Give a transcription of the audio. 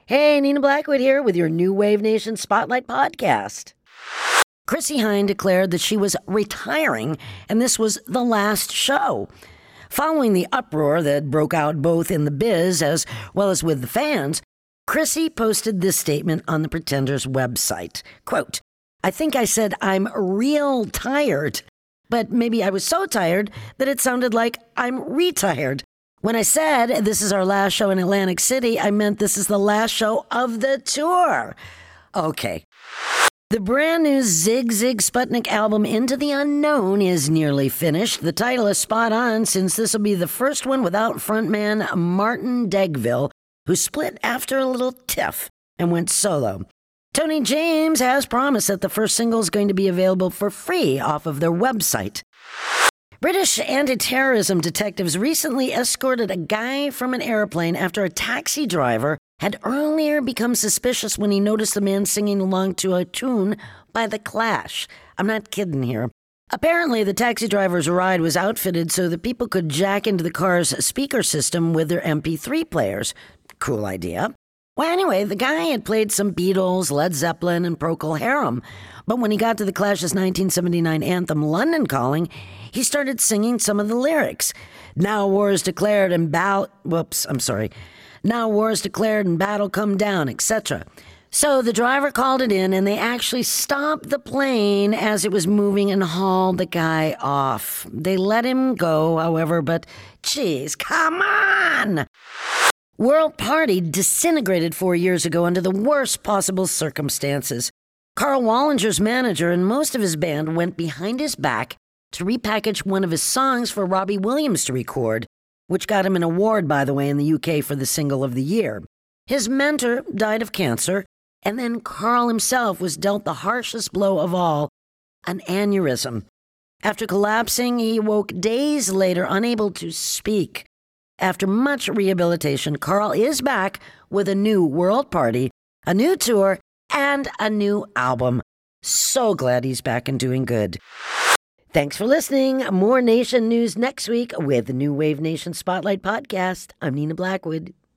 Hey, Nina Blackwood here with your New Wave Nation Spotlight podcast. Chrissie Hynde declared that she was retiring, and this was the last show. Following the uproar that broke out both in the biz as well as with the fans, Chrissie posted this statement on the Pretenders website. Quote, "I think I said I'm real tired, but maybe I was so tired that it sounded like I'm retired. When I said this is our last show in Atlantic City, I meant this is the last show of the tour." Okay. The brand new Zig Zig Sputnik album Into the Unknown is nearly finished. The title is spot on since this will be the first one without frontman Martin Degville, who split after a little tiff and went solo. Tony James has promised that the first single is going to be available for free off of their website. British anti-terrorism detectives recently escorted a guy from an airplane after a taxi driver had earlier become suspicious when he noticed the man singing along to a tune by The Clash. I'm not kidding here. Apparently, the taxi driver's ride was outfitted so that people could jack into the car's speaker system with their MP3 players. Cool idea. Well, anyway, the guy had played some Beatles, Led Zeppelin, and Procol Harum. But when he got to the Clash's 1979 anthem, London Calling, he started singing some of the lyrics. Now war is declared and Now war is declared and battle come down, etc. So the driver called it in, and they actually stopped the plane as it was moving and hauled the guy off. They let him go, however, but geez, come on! World Party disintegrated 4 years ago under the worst possible circumstances. Carl Wallinger's manager and most of his band went behind his back to repackage one of his songs for Robbie Williams to record, which got him an award, by the way, in the UK for the Single of the Year. His mentor died of cancer, and then Carl himself was dealt the harshest blow of all, an aneurysm. After collapsing, he woke days later unable to speak. After much rehabilitation, Carl is back with a new World Party, a new tour, and a new album. So glad he's back and doing good. Thanks for listening. More Nation news next week with the New Wave Nation Spotlight Podcast. I'm Nina Blackwood.